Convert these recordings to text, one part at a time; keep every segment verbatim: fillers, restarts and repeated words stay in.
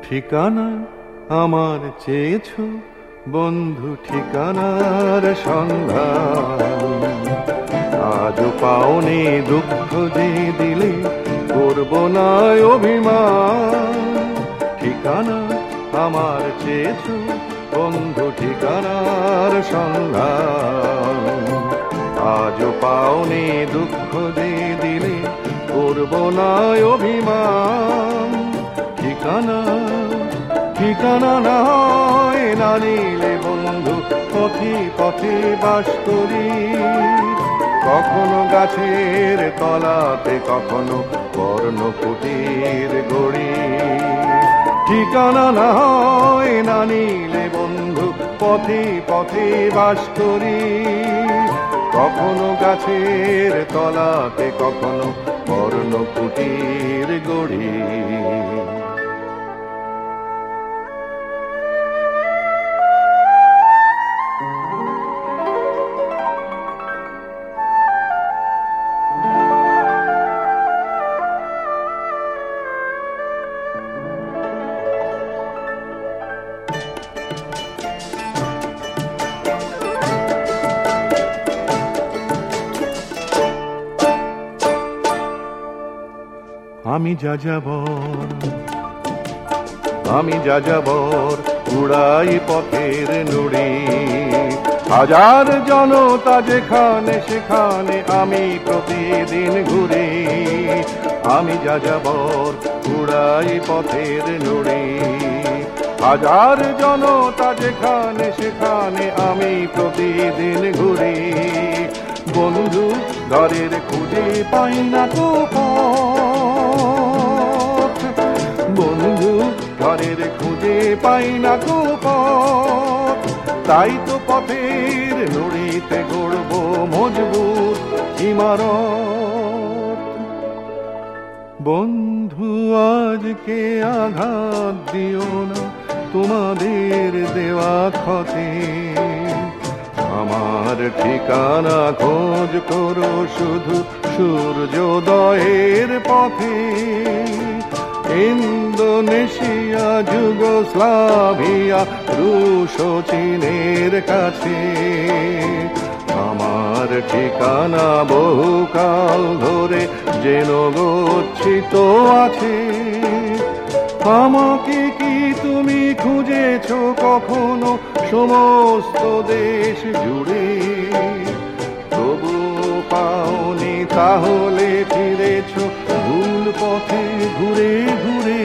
ঠিকানা আমার চেয়েছ বন্ধু, ঠিকানার সন্ধান আজও পাওনি, দুঃখ যে দিলে করব না অভিমান। ঠিকানা আমার চেয়েছ বন্ধু, ঠিকানার সন্ধান আজও পাওনি, দুঃখ যে দিলে করব না অভিমান। ঠিকানা ঠিকানা না হয় না নিলে বন্ধু, পথে পথে বাস করি, কখনো গাছের তলাতে, কখনো বর্ণকুটির গড়ি। ঠিকানা না হয় না নিলে বন্ধু, পথে পথে বাস করি, কখনো গাছের তলাতে, কখনো বর্ণকুটির গড়ি। আমি যাযাবর, আমি যাযাবর, উড়াই পথের নুড়ি, হাজার জনতা যেখানে সেখানে আমি প্রতিদিন ঘুরি। আমি যাযাবর, উড়াই পথের নুড়ি, হাজার জনতা যেখানে সেখানে আমি প্রতিদিন ঘুরি। বন্ধু ঘরের খুঁজে পাই না তো পথ, বন্ধু ঘরের খুঁজে পাই না তো পথ, তাই তো পথের নুড়িতে গড়ব মজবুত ইমারত। বন্ধু আজকে আঘাত দিও না তোমাদের দেওয়া ক্ষতে, আমার ঠিকানা খোঁজ করো শুধু সূর্যোদয়ের পথে। ইন্দোনেশিয়া, যুগোস্লাভিয়া, রুশ ও চীনের কাছে আমার ঠিকানা বহুকাল ধরে যেন গচ্ছিত আছে। আমাকে কি তুমি খুঁজেছ কখনো সমস্ত দেশ জুড়ে, তবু পাওনি, তাহলে ফিরেছ ভুল পথে ঘুরে ঘুরে।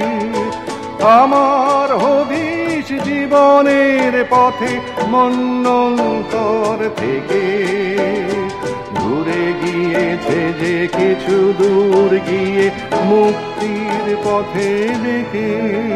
আমার হদিশ জীবনের পথে মন্বন্তর থেকে ঘুরে গিয়েছে যে কিছু দূর গিয়ে মুক্তির পথে দেখে।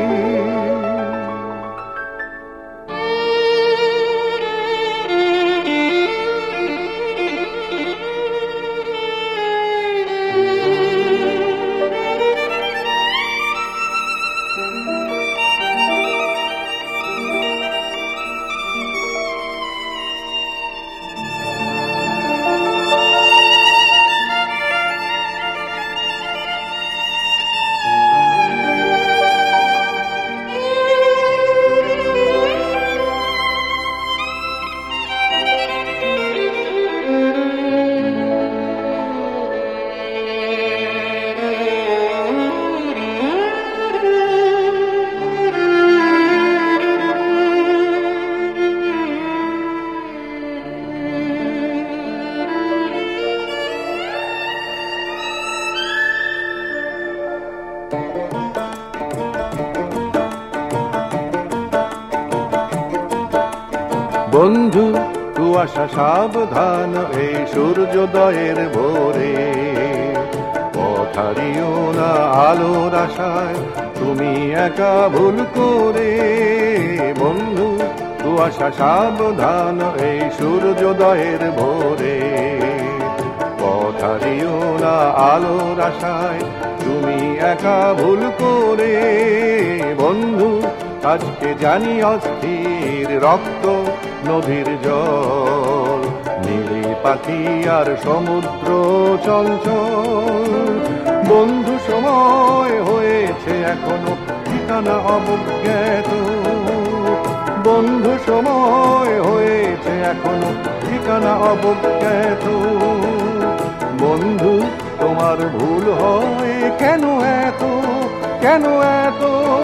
বন্ধু কুয়াশা সাবধান এই সূর্যোদয়ের ভোরে, পথ হারিও না আলোর আশায় তুমি একা ভুল করে। বন্ধু কুয়াশা সাবধান এই সূর্যোদয়ের ভোরে, পথ হারিও না আলোর আশায় তুমি একা ভুল করে। বন্ধু আজকে জানি অস্থির রক্ত নদীর জল, নীলি পাখি আর সমুদ্র চঞ্চল। বন্ধু সময় হয়েছে এখনো ঠিকানা অবজ্ঞাত। বন্ধু সময় হয়েছে এখনো ঠিকানা অবজ্ঞাত। বন্ধু তোমার ভুল হয় কেন এত, কেন এত?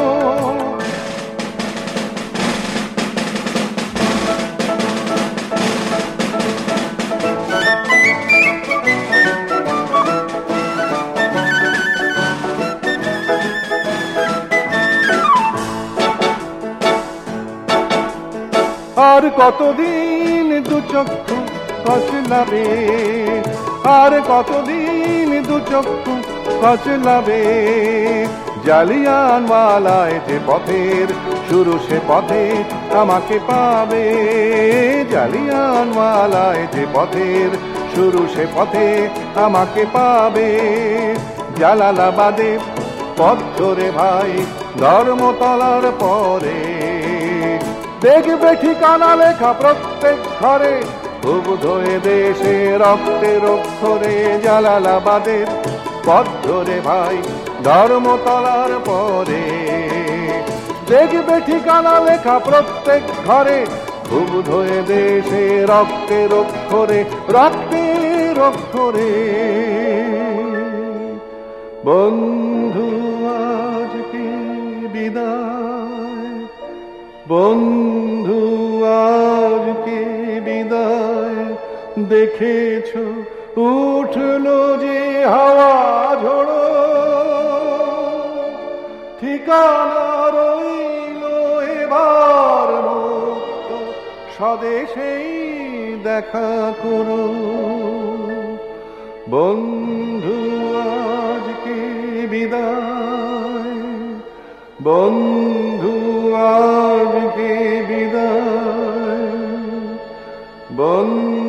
আর কতদিন দু চক্ষু কচলাবে, আর কতদিন দু চক্ষু কচলাবে? জালিয়ানওয়ালায় যে পথের শুরু সে পথে আমাকে পাবে। জালিয়ানওয়ালায় যে পথের শুরু সে পথে আমাকে পাবে। জালালাবাদের পথ ধরে ভাই ধর্মতলার পরে দেখবে ঠিকানা লেখা প্রত্যেক ঘরে, বুক ধরে দেশে রক্তের অক্ষরে। জালালাবাদের পথ ধরে ভাই ধর্মতলার পরে দেখবে ঠিকানা লেখা প্রত্যেক ঘরে, বুক ধরে দেশে রক্তের অক্ষরে, রক্তের অক্ষরে। বন্ধু আজকে বিদায়, বন্ধু আজকে বিদায়। দেখেছ উঠলো যে হাওয়া ঝোড়ো, ঠিকানা রইল এবার মুক্ত স্বদেশেই দেখা করো। বন্ধু আজকে বিদায়, বন্ধু আজকে বিদায়, বন্ধু।